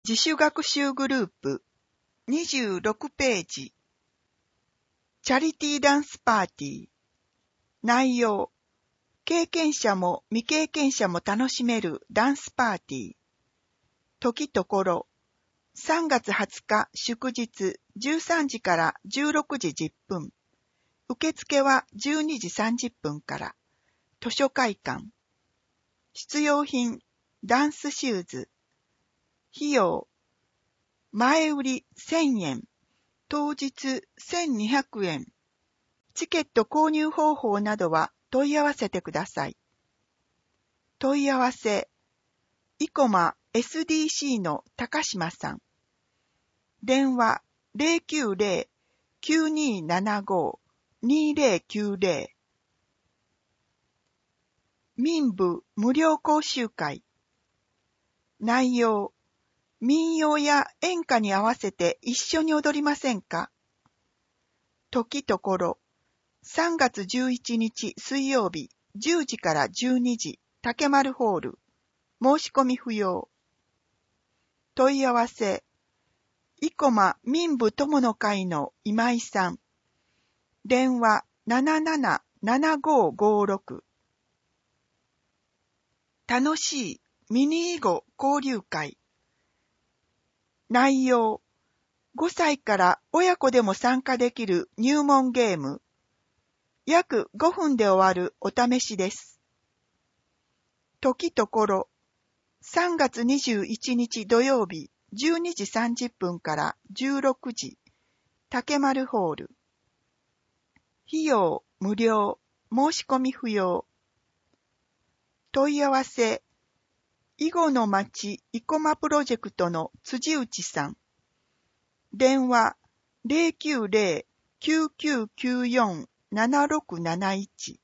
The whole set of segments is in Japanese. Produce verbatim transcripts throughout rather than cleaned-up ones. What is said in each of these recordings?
自主学習グループにじゅうろくページ。チャリティーダンスパーティー。内容。経験者も未経験者も楽しめるダンスパーティー。時ところ。さんがつはつか祝日じゅうさんじからじゅうろくじじゅっぷん。受付はじゅうにじさんじゅっぷんから。図書会館。必要品、ダンスシューズ。費用。前売りせんえん。当日せんにひゃくえん。チケット購入方法などは問い合わせてください。問い合わせ。イコマ エスディーシー の高島さん。電話 ゼロきゅうゼロ きゅうにーななご にーゼロきゅうゼロ。民部無料講習会。内容。民謡や演歌に合わせて一緒に踊りませんか？時ところ。さんがつじゅういちにち水曜日じゅうじからじゅうにじ竹丸ホール。申し込み不要。問い合わせ。生駒民部友の会の今井さん。電話 ななななななごごろく。楽しいミニ囲碁交流会。内容。ごさいから親子でも参加できる入門ゲーム。約ごふんで終わるお試しです。時ところ。さんがつにじゅういちにち土曜日じゅうにじさんじゅっぷんからじゅうろくじ。竹丸ホール。費用無料。申し込み不要。問い合わせ。囲碁の町生駒プロジェクトの辻内さん。電話 ゼロきゅうゼロ きゅうきゅうきゅうよん ななろくなないち。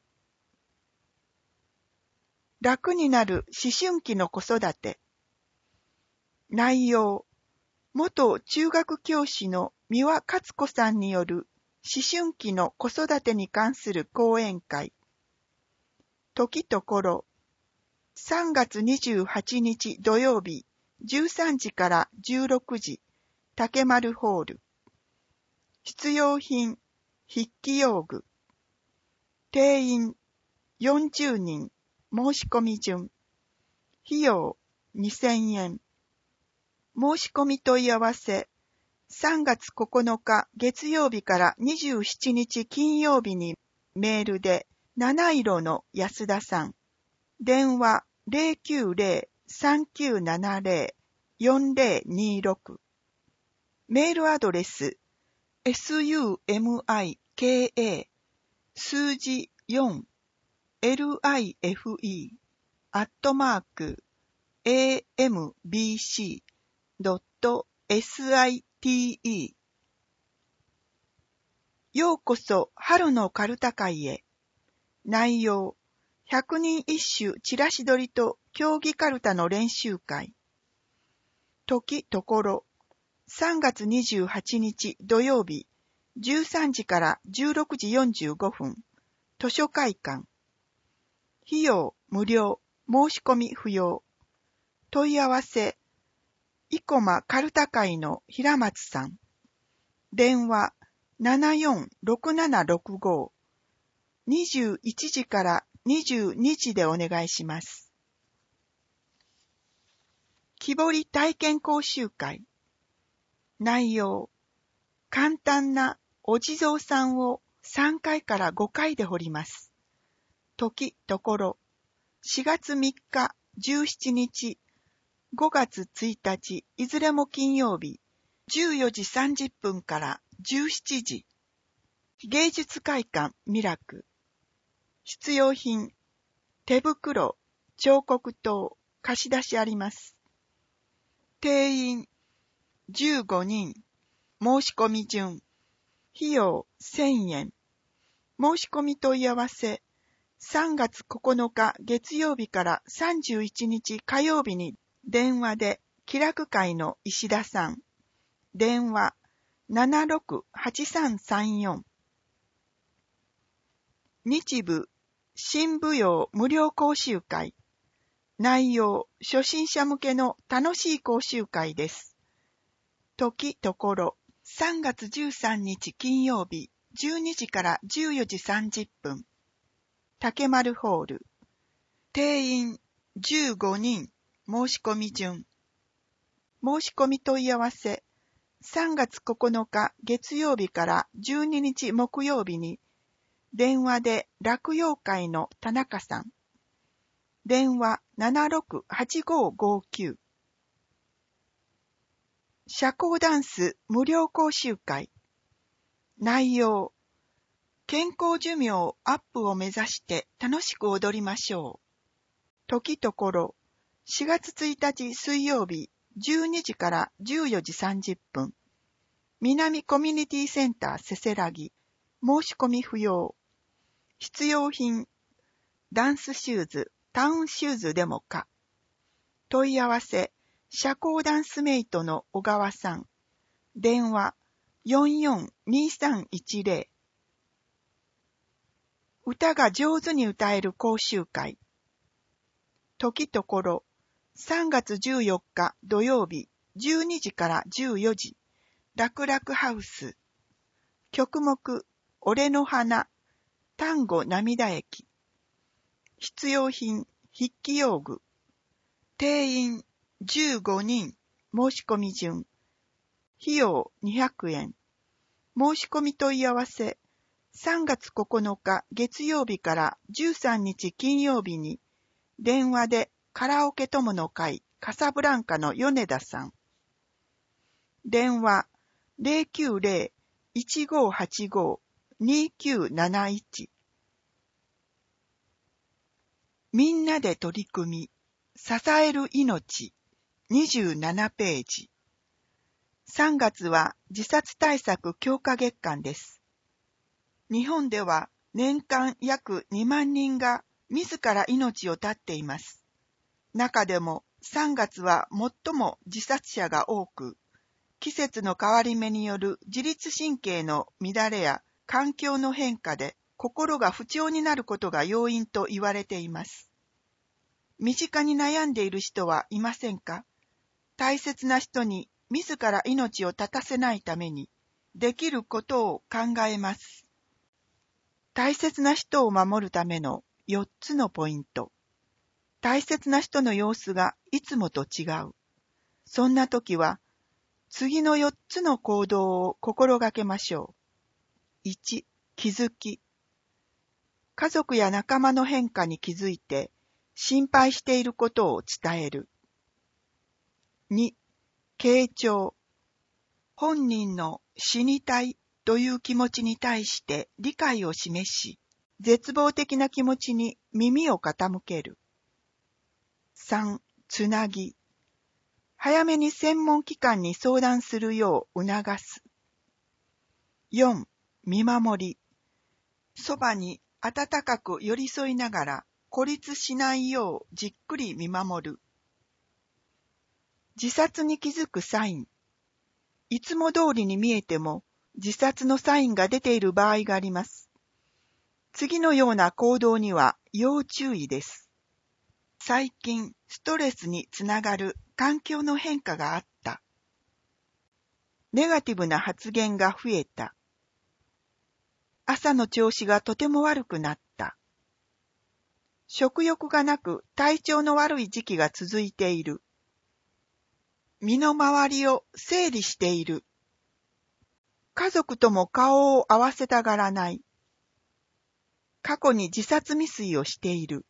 楽になる思春期の子育て。内容。元中学教師の三輪勝子さんによる思春期の子育てに関する講演会。時ところ。さんがつにじゅうはちにち土曜日じゅうさんじからじゅうろくじ竹丸ホール。必要品、筆記用具。定員よんじゅうにん。申し込み順。費用にせんえん。申し込み問い合わせ。さんがつここのか月曜日からにじゅうしちにち金曜日にメールで七色の安田さん。電話 ゼロきゅうゼロ さんきゅうななゼロ よんゼロにろく。メールアドレス sumika 数字よん life アットマーク ambc.site。 ようこそ春のかるた会へ。内容。ひゃくにん一首チラシ取りと競技かるたの練習会。時ところ。さんがつにじゅうはちにち土曜日じゅうさんじからじゅうろくじよんじゅうごふん。図書会館。費用無料。申し込み不要。問い合わせ。生駒かるた会の平松さん。電話 ななよんろくななろくご。にじゅういちじからにじゅうにじでお願いします。木彫り体験講習会。内容。簡単なお地蔵さんをさんかいからごかいで彫ります。時ところ。しがつみっかじゅうしちにちごがつついたちいずれも金曜日じゅうよじさんじゅっぷんからじゅうしちじ。芸術会館ミラク。必要品。手袋、彫刻刀、貸し出しあります。定員じゅうごにん。申し込み順。費用せんえん。申し込み問い合わせ。さんがつここのか月曜日からさんじゅういちにち火曜日に電話で気楽会の石田さん。電話 ななろくはちさんさんよん。日舞新舞踊無料講習会。内容、初心者向けの楽しい講習会です。 時ところ、さんがつじゅうさんにち金曜日、じゅうにじからじゅうよじさんじゅっぷん。竹丸ホール。定員じゅうごにん。申し込み順。申し込み問い合わせ。さんがつここのか月曜日からじゅうににち木曜日に、電話で落葉会の田中さん。電話 ななろくはちごごきゅう。社交ダンス無料講習会。内容。健康寿命アップを目指して楽しく踊りましょう。時ところ、しがつついたち水曜日、じゅうにじからじゅうよじさんじゅっぷん。南コミュニティセンターせせらぎ。申し込み不要。必要品。ダンスシューズ、タウンシューズでもか。問い合わせ。社交ダンスメイトの小川さん。電話 よんよんにさんいちゼロ。歌が上手に歌える講習会。時ところ、さんがつじゅうよっか土曜日、じゅうにじからじゅうよじ、楽々ハウス。曲目、俺の花、丹後涙液。必要品、筆記用具。定員、じゅうごにん。申し込み順。費用にひゃくえん。申し込み問い合わせ。さんがつここのか月曜日からじゅうさんにち金曜日に、電話でカラオケ友の会カサブランカの米田さん。電話 ゼロきゅうゼロ いちごはちご にきゅうなないち。みんなで取り組み、支える命、にじゅうななページ。さんがつは自殺対策強化月間です。日本では年間約にまんにんが自ら命を絶っています。中でもさんがつは最も自殺者が多く、季節の変わり目による自律神経の乱れや環境の変化で心が不調になることが要因と言われています。身近に悩んでいる人はいませんか？大切な人に自ら命を絶たせないためにできることを考えます。大切な人を守るためのよっつのポイント。大切な人の様子がいつもと違う。そんな時は次のよっつの行動を心がけましょう。いち、気づき。家族や仲間の変化に気づいて心配していることを伝える。に、傾聴。本人の死にたいという気持ちに対して理解を示し、絶望的な気持ちに耳を傾ける。さん、つなぎ。早めに専門機関に相談するよう促す。よん、見守り。そばに温かく寄り添いながら孤立しないようじっくり見守る。自殺に気づくサイン。いつも通りに見えても自殺のサインが出ている場合があります。次のような行動には要注意です。最近ストレスにつながる環境の変化があった。ネガティブな発言が増えた。朝の調子がとても悪くなった。食欲がなく体調の悪い時期が続いている。身の回りを整理している。家族とも顔を合わせたがらない。過去に自殺未遂をしている。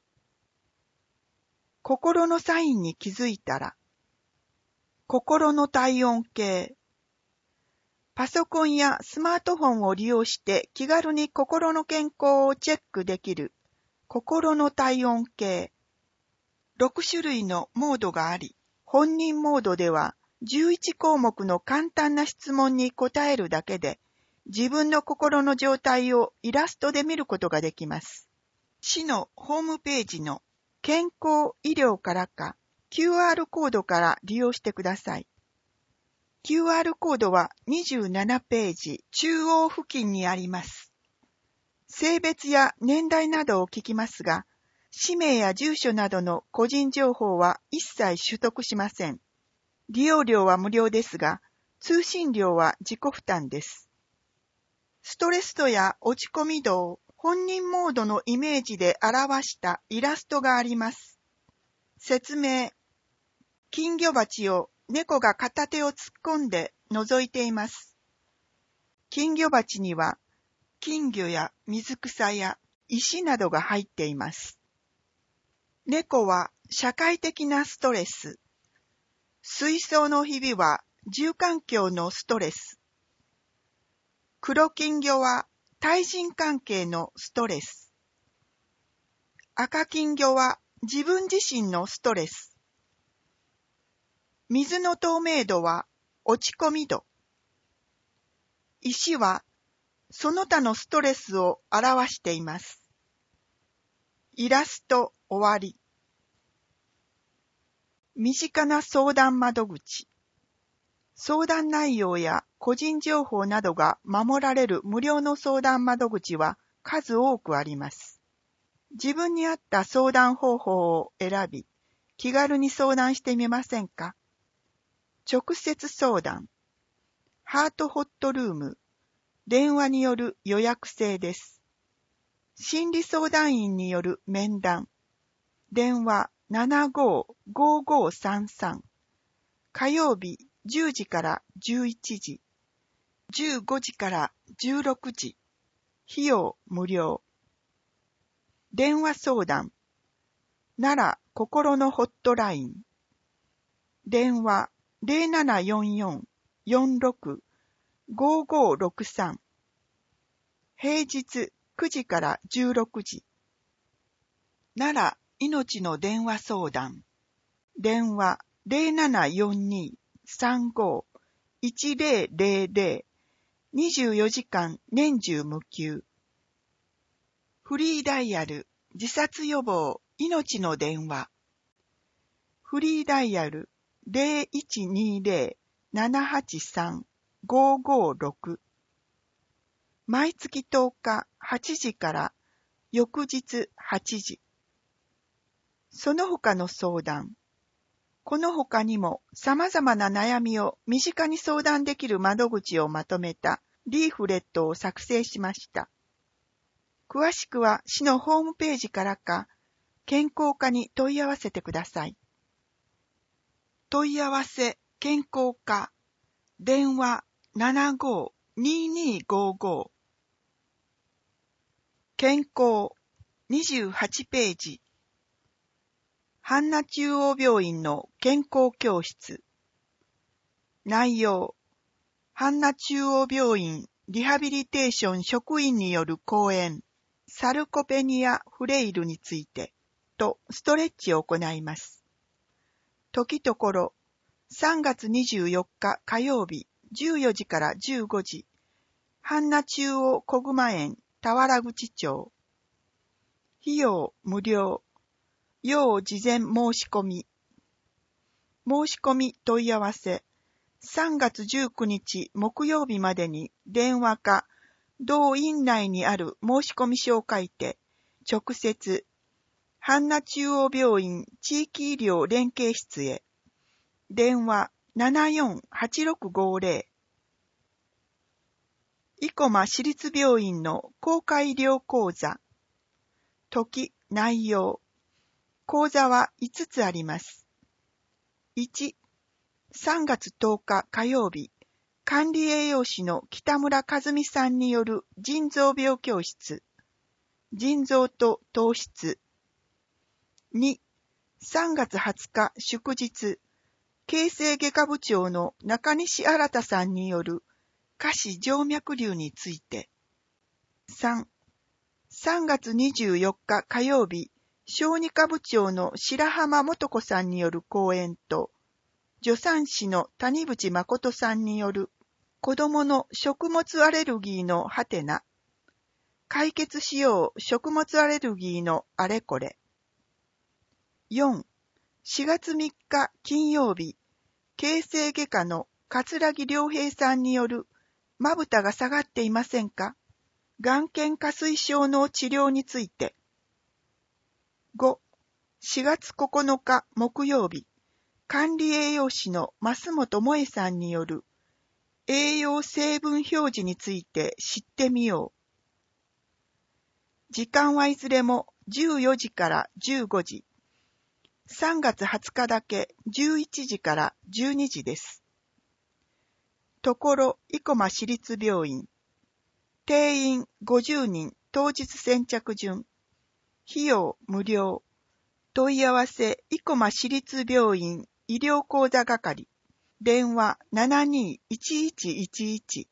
心のサインに気づいたら。心の体温計。パソコンやスマートフォンを利用して気軽に心の健康をチェックできる心の体温計。ろくしゅるいのモードがあり、本人モードではじゅういちこうもくの簡単な質問に答えるだけで自分の心の状態をイラストで見ることができます。市のホームページの健康医療からか キューアール コードから利用してください。キューアール コードはにじゅうななページ中央付近にあります。性別や年代などを聞きますが、氏名や住所などの個人情報は一切取得しません。利用料は無料ですが、 通信料は自己負担です。ストレス度や落ち込み度を本人モードのイメージで表したイラストがあります。説明。金魚鉢を猫が片手を突っ込んで覗いています。金魚鉢には金魚や水草や石などが入っています。猫は社会的なストレス。水槽のひびは住環境のストレス。黒金魚は対人関係のストレス。赤金魚は自分自身のストレス。水の透明度は落ち込み度。石はその他のストレスを表しています。イラスト終わり。身近な相談窓口。相談内容や個人情報などが守られる無料の相談窓口は数多くあります。自分に合った相談方法を選び、気軽に相談してみませんか？直接相談。ハートホットルーム。電話による予約制です。心理相談員による面談。電話 ななごーごーごーさんさん。火曜日じゅうじからじゅういちじ。じゅうごじからじゅうろくじ。費用無料。電話相談。奈良心のホットライン。電話 ゼロななよんよん よんろく ごーごーろくさん。平日くじからじゅうろくじ。奈良命の電話相談。電話 ゼロななよんに さんご いちゼロゼロゼロ。にじゅうよじかん年中無休。フリーダイヤル自殺予防命の電話。フリーダイヤル ゼロいちにゼロ ななはちさん ごーごーろく。毎月とおかはちじから翌日はちじ。その他の相談。この他にも様々な悩みを身近に相談できる窓口をまとめたリーフレットを作成しました。詳しくは市のホームページからか、健康課に問い合わせてください。問い合わせ健康課、電話 ななごーにーにーごーごー。健康にじゅうはちページ。阪奈中央病院の健康教室。内容。阪奈中央病院リハビリテーション職員による講演、サルコペニア・フレイルについてとストレッチを行います。時ところ、さんがつにじゅうよっか火曜日じゅうよじからじゅうごじ、阪奈中央小熊園田原口町。費用無料。要事前申し込み。申し込み問い合わせ。さんがつじゅうくにち木曜日までに電話か同院内にある申し込み書を書いて直接阪奈中央病院地域医療連携室へ。電話 ななよんはちろくごゼロ。生駒市立病院の公開医療講座。時、内容。講座はいつつあります。いち、さんがつとおか火曜日、管理栄養士の北村和美さんによる腎臓病教室。腎臓と糖質。に、さんがつはつか祝日、形成外科部長の中西新さんによる下肢静脈瘤について。さん、さんがつにじゅうよっか火曜日、小児科部長の白浜素子さんによる講演と、助産師の谷口誠さんによる子供の食物アレルギーのハテナ、解決しよう食物アレルギーのあれこれ。よん、しがつみっか金曜日、形成外科の桂木良平さんによるまぶたが下がっていませんか？眼瞼下垂症の治療について。ご、しがつここのか木曜日、管理栄養士の増本萌さんによる栄養成分表示について知ってみよう。時間はいずれもじゅうよじからじゅうごじ。さんがつはつかだけじゅういちじからじゅうにじです。ところ生駒市立病院。定員ごじゅうにん当日先着順。費用無料。問い合わせ生駒市立病院医療講座係。電話 ななにーいちいちいちいち。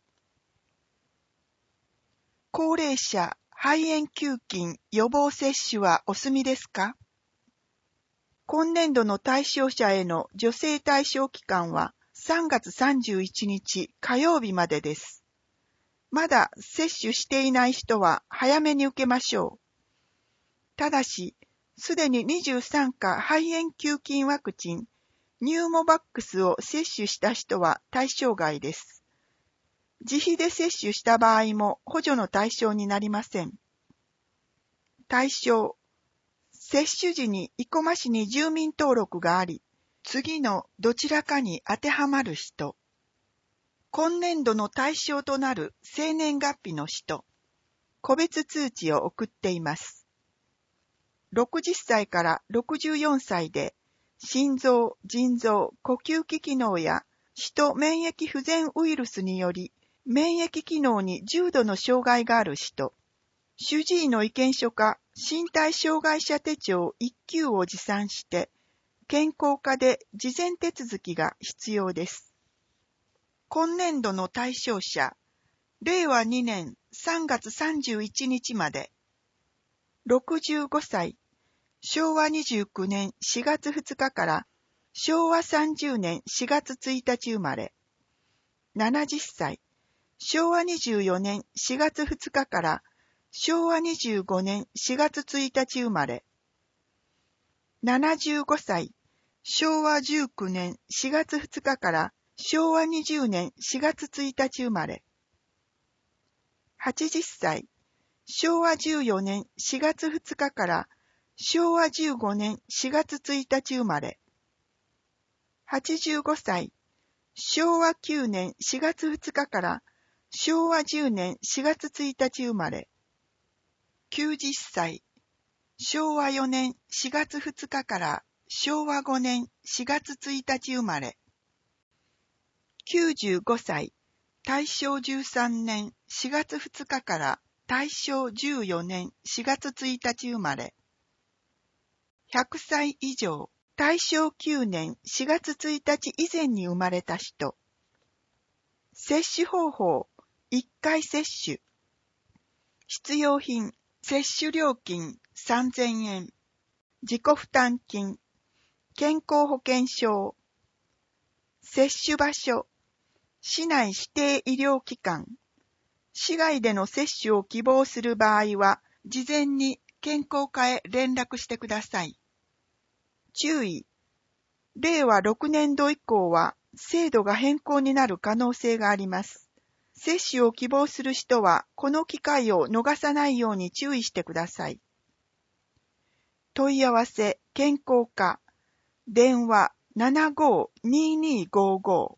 高齢者肺炎球菌予防接種はお済みですか？今年度の対象者への助成対象期間はさんがつさんじゅういちにち火曜日までです。まだ接種していない人は早めに受けましょう。ただし、すでににじゅうさんか肺炎球菌ワクチンニューモバックスを接種した人は対象外です。自費で接種した場合も補助の対象になりません。対象、接種時に生駒市に住民登録があり、次のどちらかに当てはまる人。今年度の対象となる生年月日の人。個別通知を送っています。ろくじゅっさいからろくじゅうよんさいで、心臓、腎臓、呼吸器機能や使途免疫不全ウイルスにより免疫機能に重度の障害がある人、主治医の意見書か身体障害者手帳いっきゅうを持参して健康課で事前手続きが必要です。今年度の対象者、れいわにねんさんがつさんじゅういちにちまで、ろくじゅうごさい、しょうわにじゅうきゅうねんしがつふつかからしょうわさんじゅうねんしがつついたち生まれ、ななじゅっさい、しょうわにじゅうよねんしがつふつかからしょうわにじゅうごねんしがつついたち生まれ、ななじゅうごさい、しょうわじゅうきゅうねんしがつふつかからしょうわにじゅうねんしがつついたち生まれ、はちじゅっさい、しょうわじゅうよねんしがつふつかからしょうわじゅうごねんしがつついたち生まれ、はちじゅうごさい、しょうわきゅうねんしがつふつかからしょうわじゅうねんしがつついたち生まれ、きゅうじゅっさい、しょうわよねんしがつふつかからしょうわごねんしがつついたち生まれ、きゅうじゅうごさい、たいしょうじゅうさんねんしがつふつかからたいしょうじゅうよねんしがつついたち生まれ、ひゃくさい以上、たいしょうきゅうねんしがつついたち以前に生まれた人。接種方法、いっかい接種。必要品、接種料金さんぜんえん。自己負担金、健康保険証。接種場所、市内指定医療機関。市外での接種を希望する場合は、事前に健康課へ連絡してください。注意。れいわろくねんど以降は制度が変更になる可能性があります。接種を希望する人はこの機会を逃さないように注意してください。問い合わせ健康課電話 ななごーにーにーごーご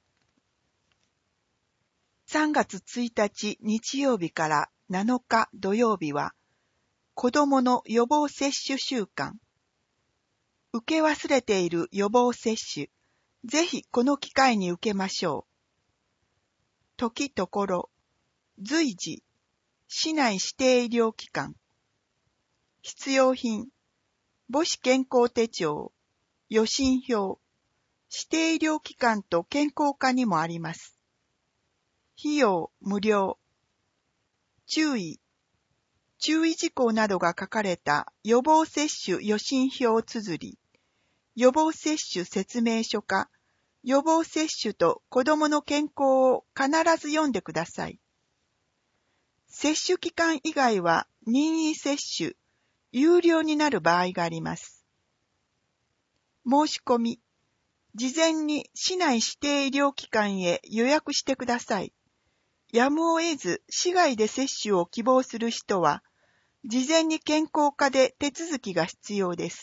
ー さんがつついたち日曜日からなのか土曜日は子どもの予防接種週間。受け忘れている予防接種、ぜひこの機会に受けましょう。時ところ、随時、市内指定医療機関。必要品、母子健康手帳、予診票、指定医療機関と健康課にもあります。費用無料。注意、注意事項などが書かれた予防接種予診票綴り、予防接種説明書か、予防接種と子どもの健康を必ず読んでください。接種期間以外は任意接種、有料になる場合があります。申し込み、事前に市内指定医療機関へ予約してください。やむを得ず市外で接種を希望する人は、事前に健康課で手続きが必要です。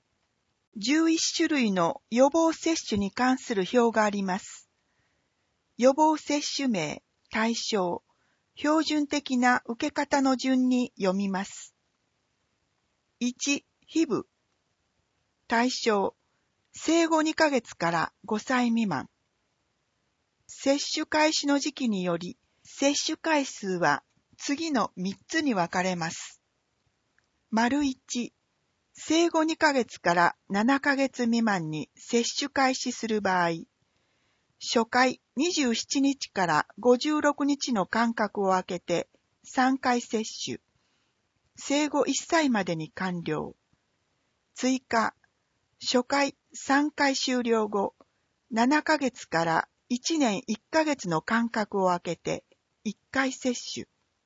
じゅういっしゅるいの予防接種に関する表があります。 予防接種名、対象、標準的な受け方の順に読みます。いち、ヒブ。対象、生後にかげつからごさい未満。接種開始の時期により、接種回数は次のみっつに分かれます。丸いち、生後にかげつからななかげつ未満に接種開始する場合、初回にじゅうしちにちからごじゅうろくにちの間隔を空けてさんかい接種、生後いっさいまでに完了。追加、初回さんかい終了後、ななかげつからいちねんいっかげつの間隔を空けていっかい接種。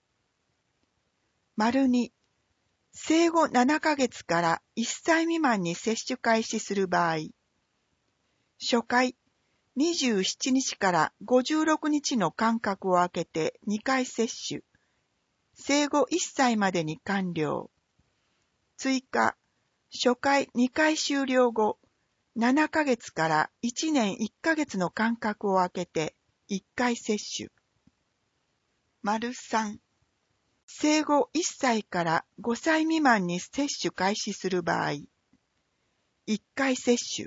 丸に、生後ななかげつからいっさい未満に接種開始する場合、初回にじゅうしちにちからごじゅうろくにちの間隔を空けてにかい接種、生後いっさいまでに完了。追加、初回にかい終了後、ななかげつからいちねんいっかげつの間隔を空けていっかい接種。丸さん、生後いっさいからごさい未満に接種開始する場合、いっかい接種。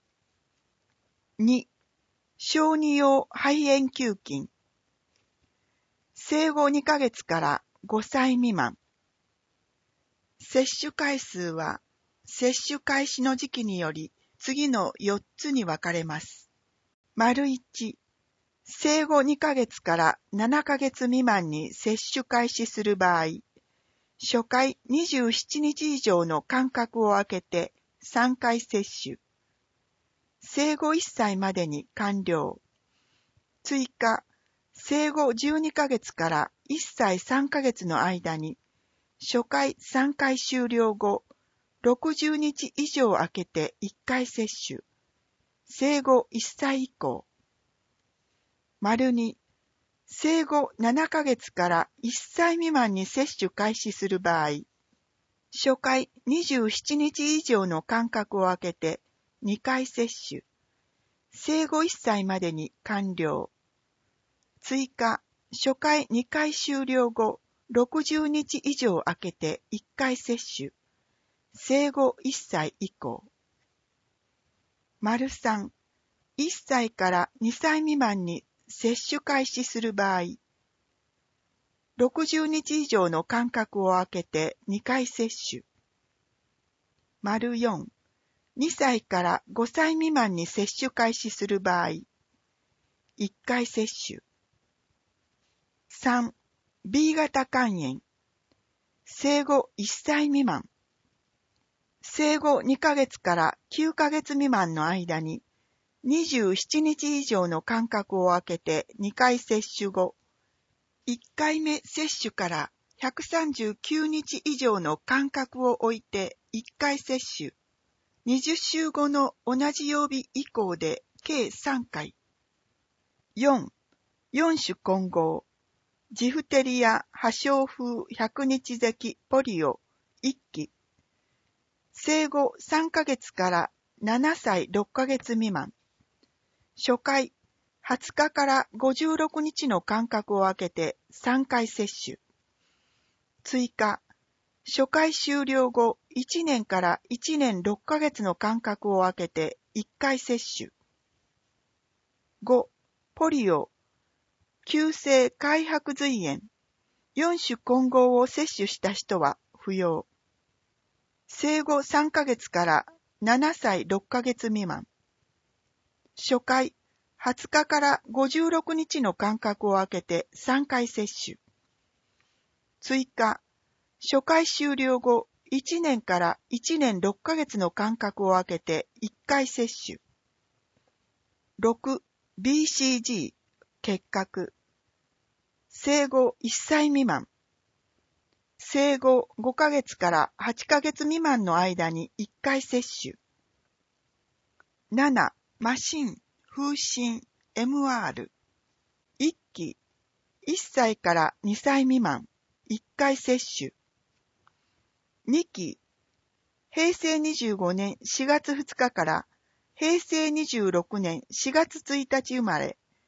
に、小児用肺炎球菌。生後にかげつからごさい未満。接種回数は、接種開始の時期により、次のよっつに分かれます。丸いち、生後にかげつからななかげつ未満に接種開始する場合、初回にじゅうしちにち以上の間隔を空けてさんかい接種。生後いっさいまでに完了。追加、生後じゅうにかげつからいっさいさんかげつの間に、初回さんかい終了後、ろくじゅうにち以上空けていっかい接種。生後いっさい以降。丸に、生後ななかげつからいっさい未満に接種開始する場合、初回にじゅうしちにち以上の間隔を空けてにかい接種。生後いっさいまでに完了。追加、初回にかい終了後、ろくじゅうにち以上空けていっかい接種。生後いっさい以降。丸さん、いっさいからにさい未満に接種開始する場合、ろくじゅうにち以上の間隔を空けてにかい接種。丸よん、にさいからごさい未満に接種開始する場合、いっかい接種。さん、ビー 型肝炎。生後いっさい未満。生後にかげつからきゅうかげつ未満の間ににじゅうしちにち以上の間隔を空けてにかい接種後、いっかいめ接種からひゃくさんじゅうきゅうにち以上の間隔を置いていっかい接種、にじゅっしゅうごの同じ曜日以降で計さんかい。よん、よん種混合、ジフテリア破傷風百日咳ポリオいっき。生後さんかげつからななさいろっかげつ未満。初回、はつかからごじゅうろくにちの間隔を空けてさんかい接種。追加、初回終了後いちねんからいちねんろっかげつの間隔を空けていっかい接種。ご、ポリオ、急性開白髄炎。よん種混合を接種した人は不要。生後さんかげつからななさいろっかげつ未満。初回、はつかからごじゅうろくにちの間隔を空けてさんかい接種。追加、初回終了後いちねんからいちねんろっかげつの間隔を空けていっかい接種。ろく、ビーシージー、結核。生後いっさい未満。生後ごかげつからはちかげつ未満の間にいっかい接種。なな、麻疹、風疹、エムアール。いっき、いっさいからにさい未満、いっかい接種。にき、へいせいにじゅうごねんしがつふつかからへいせいにじゅうろくねんしがつついたち生まれ、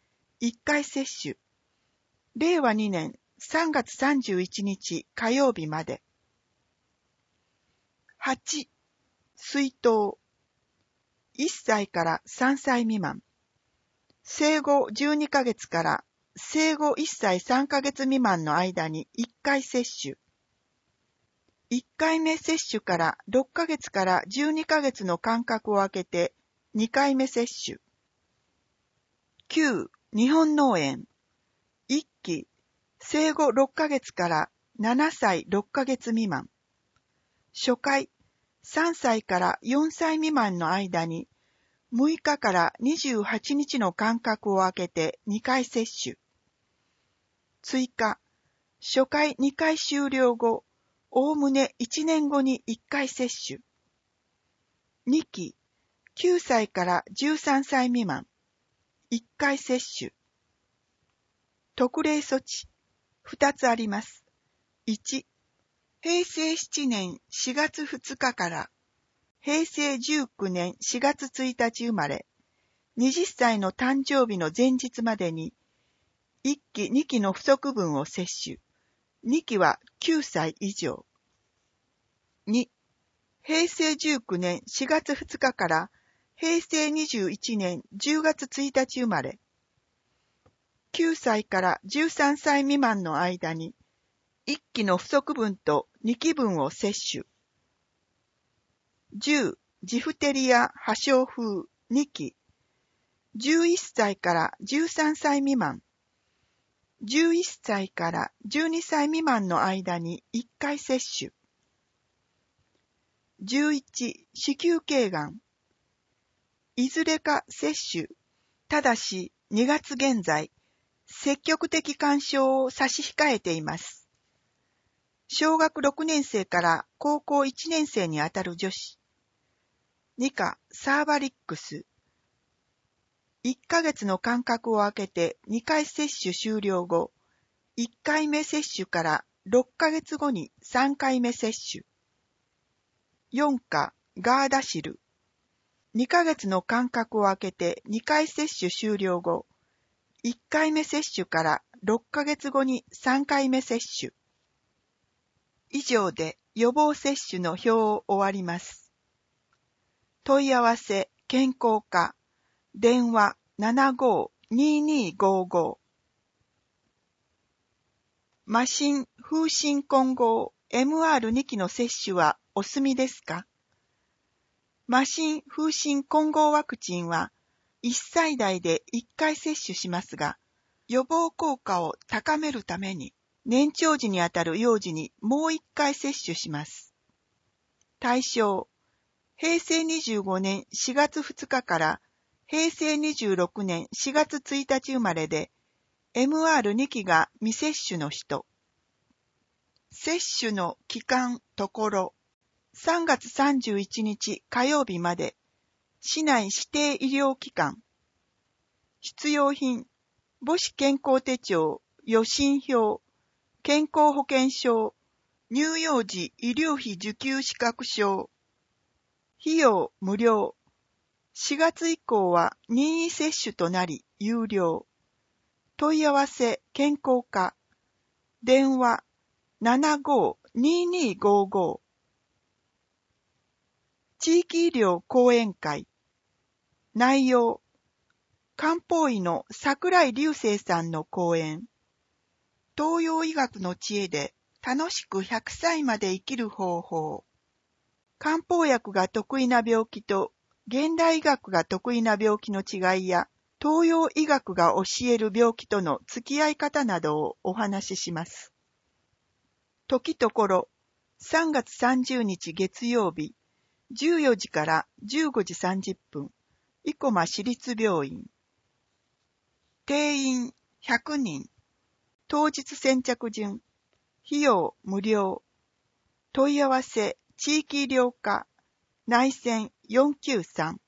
いっかい接種。れいわにねんさんがつさんじゅういちにち火曜日まで。はち、水筒。いっさいからさんさい未満。生後じゅうにかげつから生後いっさいさんかげつ未満の間にいっかい接種。いっかいめ接種からろっかげつからじゅうにかげつの間隔を空けてにかいめ接種。きゅう、日本脳炎。いっき、生後ろっかげつからななさいろっかげつ未満。初回、さんさいからよんさい未満の間にむいかからにじゅうはちにちの間隔を空けてにかい接種。追加、初回にかい終了後、おおむねいちねんごにいっかい接種。にき、きゅうさいからじゅうさんさい未満、いっかい接種。特例措置、ふたつあります。いち、へいせいしちねんしがつふつかからへいせいじゅうきゅうねんしがつついたち生まれ、はたちの誕生日の前日までに、いっきにきの不足分を接種。にきはきゅうさい以上。に、へいせいじゅうきゅうねんしがつふつかからへいせいにじゅういちねんじゅうがつついたち生まれ、きゅうさいからじゅうさんさい未満の間に、いっきの不足分とにき分を接種。じゅう、ジフテリア破傷風にき、じゅういっさいからじゅうさんさい未満、じゅういっさいからじゅうにさい未満の間にいっかい接種。じゅういち、子宮頸がん。いずれか接種、ただしにがつ現在、積極的干渉を差し控えています。小学ろくねんせいから高校いちねんせいにあたる女子。にか、サーバリックス。いっかげつの間隔を空けてにかい接種終了後、いっかいめ接種からろっかげつごにさんかいめ接種。よんか、ガーダシル。にかげつの間隔を空けてにかい接種終了後、いっかいめ接種からろっかげつごにさんかいめ接種。以上で予防接種の表を終わります。問い合わせ、健康課、電話 ななごーにーにーごーごー。麻疹風疹混合 エムアールに 期の接種はお済みですか？麻疹風疹混合ワクチンはいっさい代でいっかい接種しますが、予防効果を高めるために年長時にあたる幼児にもういっかい接種します。対象、へいせいにじゅうごねんしがつふつかからへいせいにじゅうろくねんしがつついたち生まれで エムアールに 期が未接種の人。接種の期間・ところ、さんがつさんじゅういちにち火曜日まで、市内指定医療機関。必要品、母子健康手帳、予診票、健康保険証、乳幼児医療費受給資格証。費用無料。しがつ以降は任意接種となり有料。問い合わせ健康課。電話 ななごーにーにーごーごー。地域医療講演会。内容。漢方医の櫻井隆生さんの講演。東洋医学の知恵で楽しくひゃくさいまで生きる方法。漢方薬が得意な病気と現代医学が得意な病気の違いや、東洋医学が教える病気との付き合い方などをお話しします。時ところ、さんがつさんじゅうにち月曜日、じゅうよじからじゅうごじさんじゅっぷん、生駒市立病院。定員ひゃくにん。当日先着順。費用無料。問い合わせ地域医療課内線よんきゅうさん。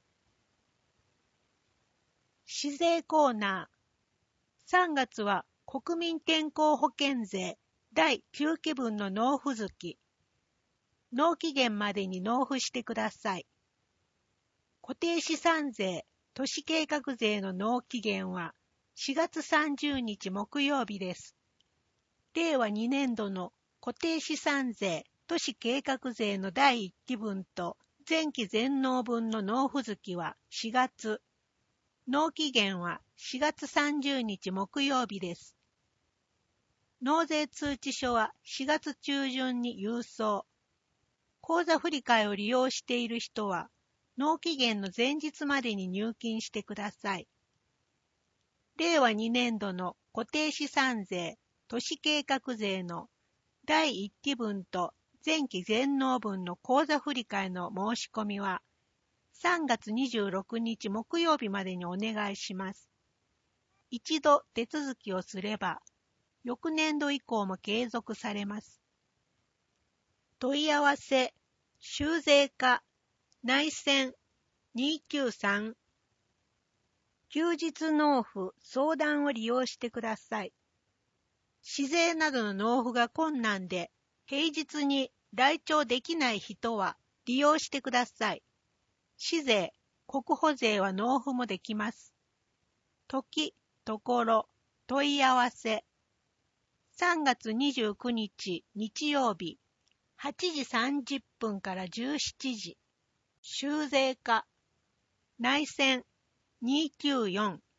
市税コーナー。さんがつは国民健康保険税だいきゅうき分の納付月。納期限までに納付してください。固定資産税、都市計画税の納期限はしがつさんじゅうにち木曜日です。れいわにねんどの固定資産税、都市計画税のだいいっきぶんと前期全納分の納付月はしがつ。納期限はしがつさんじゅうにち木曜日です。納税通知書はしがつちゅうじゅんに郵送。口座振替を利用している人は、納期限の前日までに入金してください。れいわにねんどの固定資産税、都市計画税のだいいっきぶんと前期全納分の口座振替の申し込みは、さんがつにじゅうろくにち木曜日までにお願いします。一度手続きをすれば、翌年度以降も継続されます。問い合わせ、修税課、内線にきゅうさん。休日納付相談を利用してください。市税などの納付が困難で、平日に来庁できない人は利用してください。市税、国保税は納付もできます。時、ところ、問い合わせ。さんがつにじゅうくにち日曜日、はちじさんじゅっぷんからじゅうしちじ。修税課。内線にきゅうよん。